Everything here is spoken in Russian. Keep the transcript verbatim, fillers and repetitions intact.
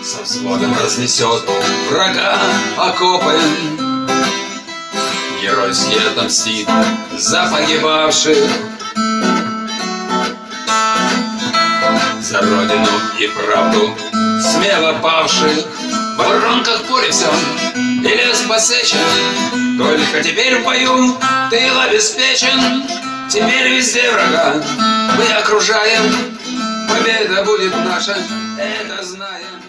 со взводом разнесет врага окопы. Геройски отомстит за погибавших, за родину и правду смело павших. В воронках поле все, и лес посечен, только теперь в бою тыл обеспечен. Теперь везде врага мы окружаем, победа будет наша, это знаем.